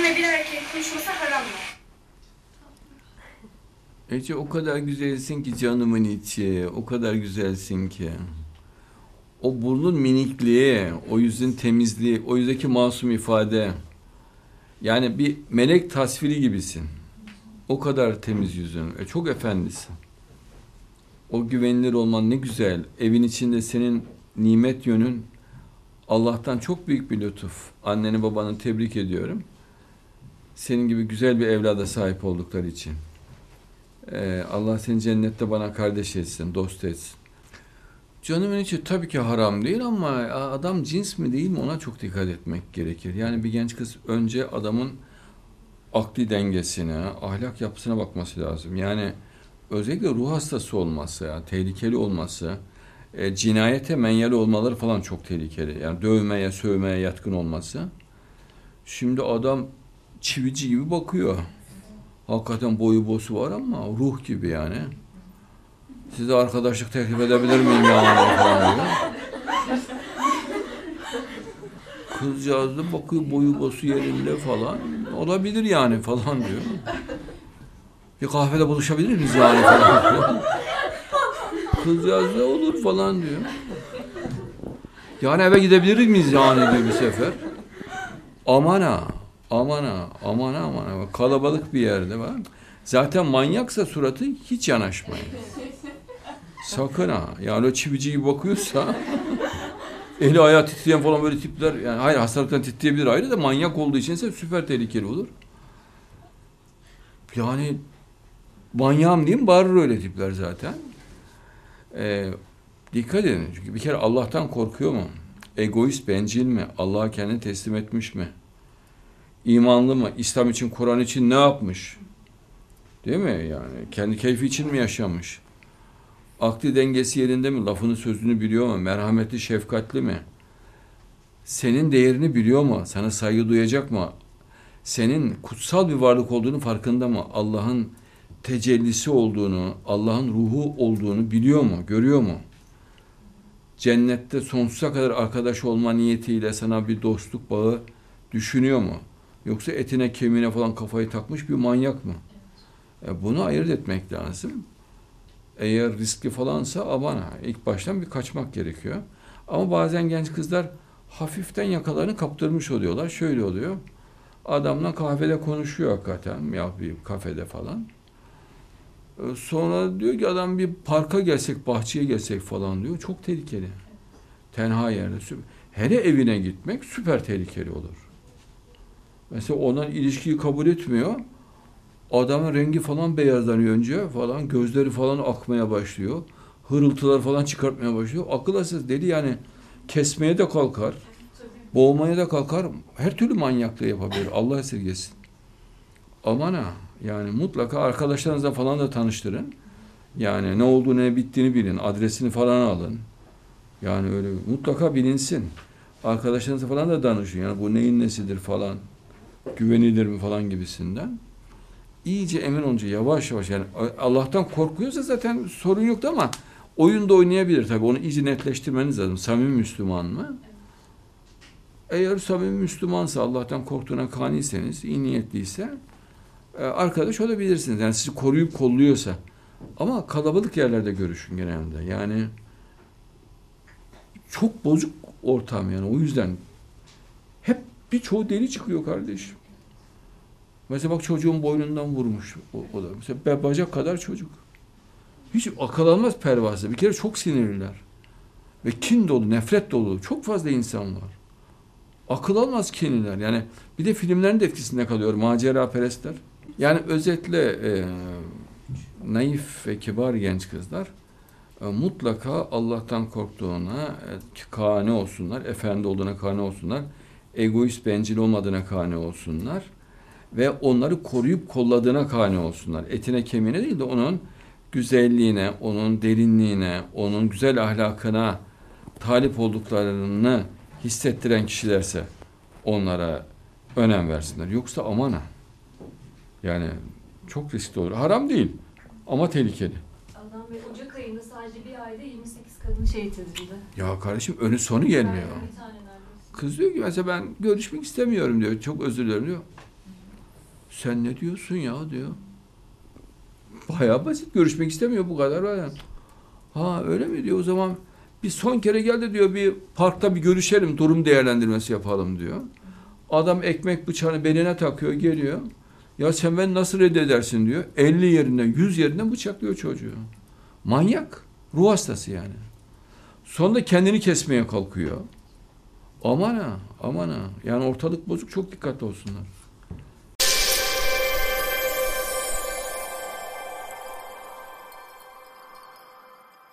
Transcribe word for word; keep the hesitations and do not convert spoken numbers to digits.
benimle bir erkek konuşması haram mı? Ece o kadar güzelsin ki canımın içi, o kadar güzelsin ki. O burnun minikliği, o yüzün temizliği, o yüzdeki masum ifade. Yani bir melek tasviri gibisin. O kadar temiz yüzün. E, çok efendisin. O güvenilir olman ne güzel. Evin içinde senin nimet yönün Allah'tan çok büyük bir lütuf. Anneni babanı tebrik ediyorum. Senin gibi güzel bir evlada sahip oldukları için. Ee, Allah seni cennette bana kardeş etsin, dost etsin. Canımın içi tabii ki haram değil ama adam cins mi değil mi ona çok dikkat etmek gerekir. Yani bir genç kız önce adamın akli dengesine, ahlak yapısına bakması lazım. Yani özellikle ruh hastası olması, yani tehlikeli olması, e, cinayete menyali olmaları falan çok tehlikeli. Yani dövmeye, sövmeye yatkın olması. Şimdi adam çivici gibi bakıyor. Hakikaten boyu bosu var ama ruh gibi yani. Size arkadaşlık teklif edebilir miyim yani falan diyor. Kızcağız da bakıyor boyu bosu yerinde falan. Olabilir yani falan diyor. Bir kahvede buluşabilir miyiz yani falan diyor. Kızcağız da olur falan diyor. Yani eve gidebilir miyiz yani diyor bir sefer. Aman ha, aman ha, aman ha, aman ha. Kalabalık bir yerde var. Zaten manyaksa suratı hiç yanaşmayın. Sakın ha. Yani o çivici gibi bakıyorsa eli ayağı titreyen falan böyle tipler, yani hayır hastalıktan titreyebilir ayrı da manyak olduğu için ise süper tehlikeli olur. Yani manyağım diyeyim bağırır öyle tipler zaten. Ee, dikkat edin çünkü bir kere Allah'tan korkuyor mu? Egoist, bencil mi? Allah'a kendini teslim etmiş mi? İmanlı mı? İslam için, Kur'an için ne yapmış? Değil mi? Yani kendi keyfi için mi yaşamış? Akli dengesi yerinde mi? Lafını sözünü biliyor mu? Merhametli, şefkatli mi? Senin değerini biliyor mu? Sana saygı duyacak mı? Senin kutsal bir varlık olduğunu farkında mı? Allah'ın tecellisi olduğunu, Allah'ın ruhu olduğunu biliyor mu? Görüyor mu? Cennette sonsuza kadar arkadaş olma niyetiyle sana bir dostluk bağı düşünüyor mu? Yoksa etine kemiğine falan kafayı takmış bir manyak mı? E bunu ayırt etmek lazım. Eğer riskli falansa aman ha, ilk baştan bir kaçmak gerekiyor. Ama bazen genç kızlar hafiften yakalarını kaptırmış oluyorlar. Şöyle oluyor. Adamla kahvede konuşuyor hakikaten ya bir kafede falan. Sonra diyor ki adam bir parka gelsek, bahçeye gelsek falan diyor. Çok tehlikeli. Tenha yerde. Hele evine gitmek süper tehlikeli olur. Mesela ondan ilişkiyi kabul etmiyor. Adamın rengi falan beyazlanıyor önce falan. Gözleri falan akmaya başlıyor. Hırıltılar falan çıkartmaya başlıyor. Akıl hastası deli yani. Kesmeye de kalkar. Boğmaya da kalkar. Her türlü manyaklığı yapabilir. Allah esirgesin. Aman ha. Yani mutlaka arkadaşlarınızla falan da tanıştırın. Yani ne olduğunu ne bittiğini bilin. Adresini falan alın. Yani öyle mutlaka bilinsin. Arkadaşlarınızla falan da danışın. Yani bu neyin nesidir falan. Güvenilir mi falan gibisinden. İyice emin olunca yavaş yavaş yani Allah'tan korkuyorsa zaten sorun yoktu ama oyunda oynayabilir tabii. Onu iyice netleştirmeniz lazım. Samimi Müslüman mı? Eğer samimi Müslümansa, Allah'tan korktuğuna kaniyseniz, iyi niyetliyse arkadaş olabilirsiniz. Yani sizi koruyup kolluyorsa. Ama kalabalık yerlerde görüşün genelde. Yani çok bozuk ortam yani. O yüzden hep birçoğu deli çıkıyor kardeşim. Mesela bak çocuğun boynundan vurmuş o, o da. Mesela bacak kadar çocuk. Hiç akıl almaz pervasız. Bir kere çok sinirliler. Ve kin dolu, nefret dolu. Çok fazla insan var. Akıl almaz kinliler. Yani bir de filmlerin de etkisinde kalıyor. Macera perestler. Yani özetle e, naif ve kibar genç kızlar e, mutlaka Allah'tan korktuğuna e, kâne olsunlar. Efendi olduğuna kâne olsunlar. Egoist, bencil olmadığına kâne olsunlar. Ve onları koruyup kolladığına kâne olsunlar. Etine kemiğine değil de onun güzelliğine, onun derinliğine, onun güzel ahlakına talip olduklarını hissettiren kişilerse onlara önem versinler. Yoksa aman ha. Yani çok riskli olur. Haram değil ama tehlikeli. Adnan Bey, Ocak ayında sadece bir ayda yirmi sekiz kadın şehit edildi. Ya kardeşim önü sonu gelmiyor. Bir tane neredeyse. Kız diyor ki mesela ben görüşmek istemiyorum diyor. Çok özür dilerim diyor. Sen ne diyorsun ya diyor. Bayağı basit. Görüşmek istemiyor bu kadar. Yani. Ha öyle mi diyor. O zaman bir son kere gel de diyor bir parkta bir görüşelim. Durum değerlendirmesi yapalım diyor. Adam ekmek bıçağını beline takıyor geliyor. Ya sen beni nasıl reddedersin diyor. elli yerinden yüz yerinden bıçaklıyor çocuğu. Manyak. Ruh hastası yani. Sonunda kendini kesmeye kalkıyor. Aman ha, aman ha. Yani ortalık bozuk, çok dikkatli olsunlar.